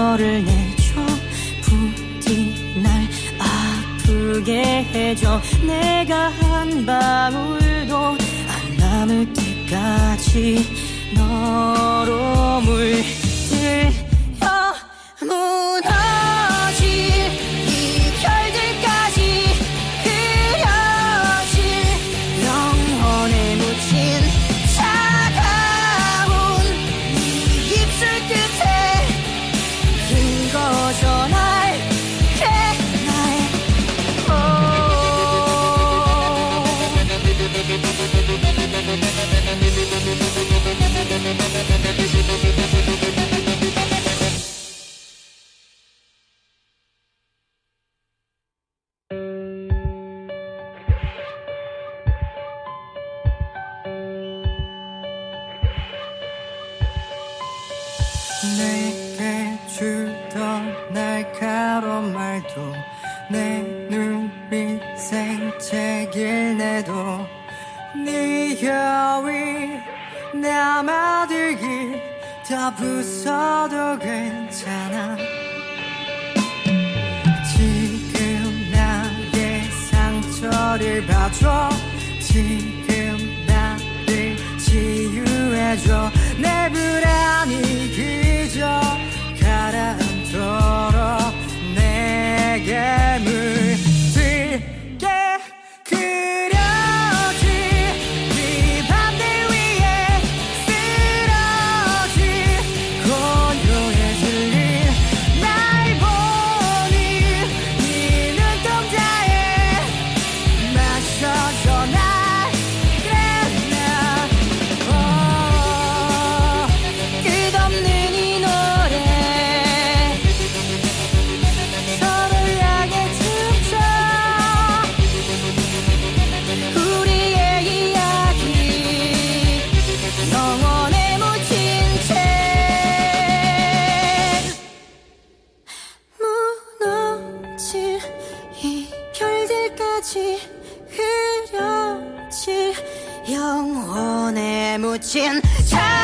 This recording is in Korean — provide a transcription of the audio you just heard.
상처를 내줘 부디 날 아프게 해줘 내가 한 방울도 안 남을 때까지 너로 물들여 무너질 이 별들까지 흐려질 영혼에 묻힌 차가운 네 입술 끝에 긁어줘 날 그래 날 내게 주던 날카로운 말도 내 눈빛 생채길 내도 네 혀위 남아들길 더 부숴도 괜찮아 지금 나의 상처를 봐줘 지금 나를 치유해줘 내 불안이 그저 가라앉도록 내게 물들게 그려질 네 밤들 위에 쓰러질 고요에 질린 날 보니 네 눈동자에 마셔줘 날 그래 나 끝없는 이 노래 서로를 향해 춤춰 우리의 이야기 영원에 묻힌 채 무너질 이 별들까지 흐려질 영혼에 묻힌 차